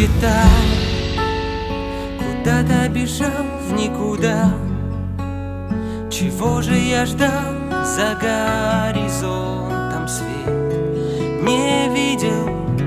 улетал, куда-то бежал в никуда. Чего же я ждал за горизонтом, свет не видел.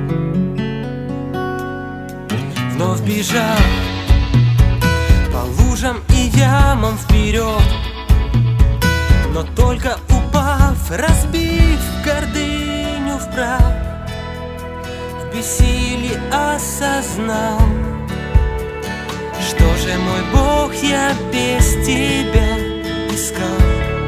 Вновь бежал по лужам и ямам вперед, но только упав, разбив гордыню в прах, в бессилии осознал, что же, мой Бог, я без тебя искал.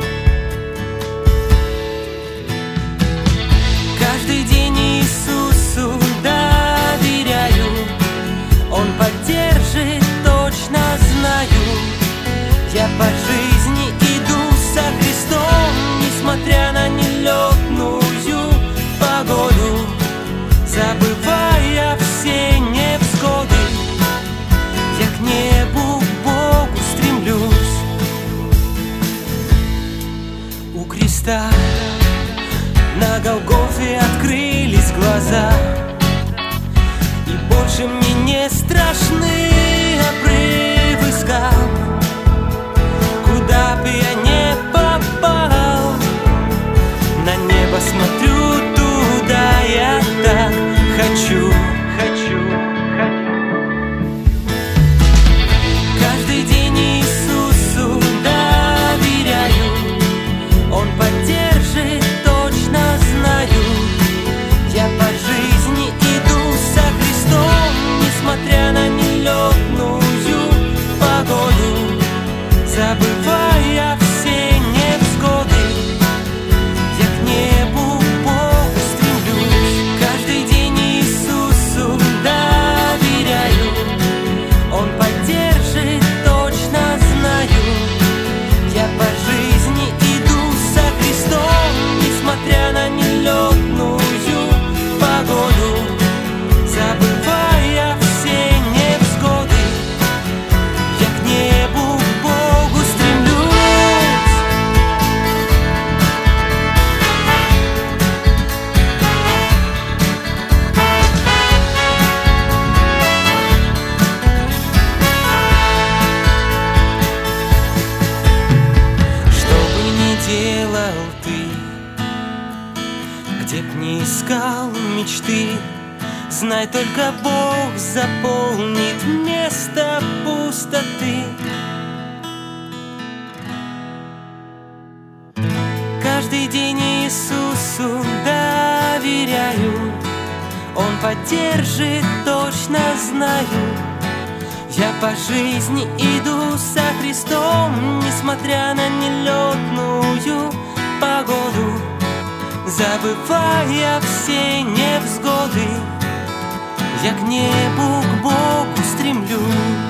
Каждый день Иисусу доверяю, Он поддержит, точно знаю. Я по жизни иду со Христом, несмотря на нелетную погоду, забывая все невзгоды. Я к небу, к Богу стремлюсь. У креста на Голгофе открылись глаза, и больше мне не страшны обрывы скал. Куда бы я не попал, на небо смотрю, туда я так хочу. Каждый день Иисусу доверяю, Он поддержит, точно знаю. Я по жизни иду со Христом, несмотря на нелетную погоду, забывая все невзгоды. Я к небу, к Богу стремлюсь. Каждый день Иисусу доверяю, Он поддержит, точно знаю. Я по жизни иду со Христом, несмотря на нелетную погоду, забывая все невзгоды. Я к небу, к Богу стремлюсь. Что бы ни делал ты, где б ни искал мечты, знай, только Бог заполнит место пустоты. Каждый день Иисусу доверяю, Он поддержит, точно знаю. Я по жизни иду со Христом, несмотря на нелетную погоду, забывая все невзгоды. Я к небу, к Богу стремлюсь.